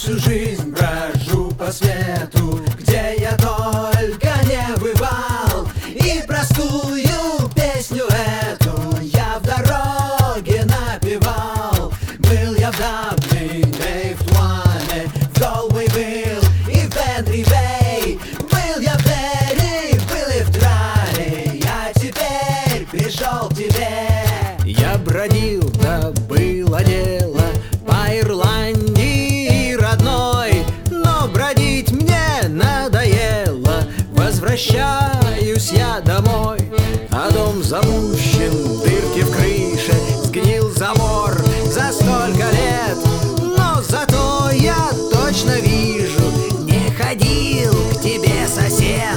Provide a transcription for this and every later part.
всю жизнь брожу по свету, где я только не бывал, и простую песню эту я в дороге напевал. Был я в Даблине, в Туане, в Голвей был и в Бентри-Бэй. Был я в Дерри, был и в Драле, я теперь пришел к тебе. Я бродил, да было дело по Ирландии родной, но бродить мне надоело, возвращаюсь я домой. А дом запущен, дырки в крыше, сгнил забор за столько лет, но зато я точно вижу, не ходил к тебе сосед.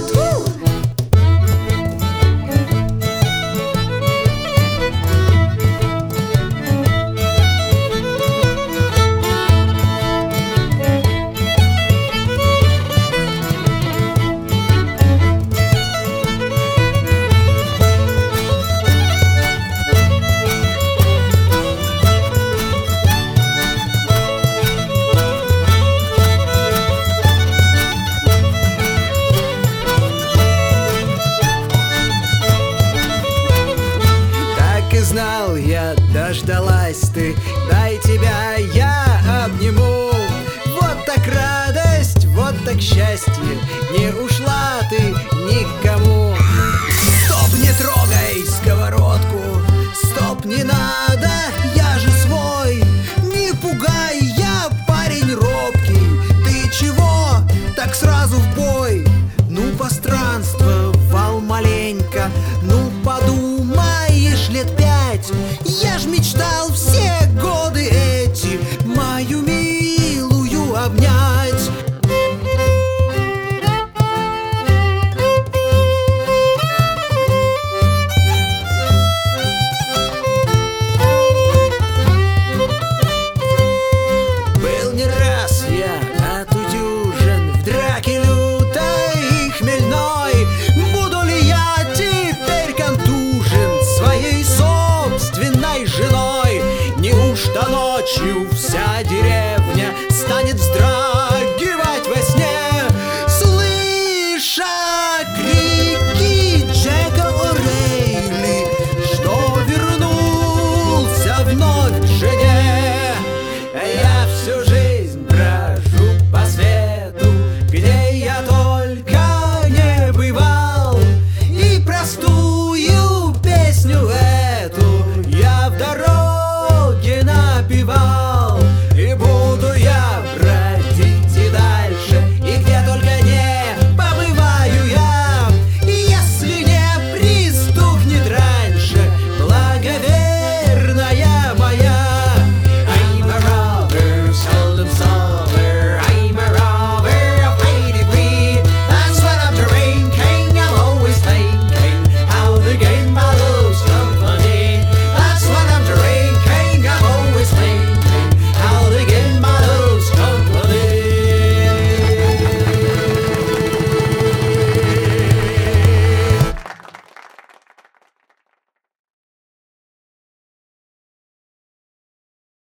Знал я, дождалась ты, дай тебя я обниму. Вот так радость, вот так счастье, не ушла ты никому. Стоп, не трогай сковородку, стоп, не надо, я же свой. Не пугай, я парень робкий, ты чего так сразу в бой? Ну, постранствовал маленько, ну, подумаешь, лет 5. Я ж мечтал все годы эти мою милую обнять. Был не раз я отутюжен в драке лютой и хмельной. Буду ли я теперь контужен своей собственной женой? Неужто ночью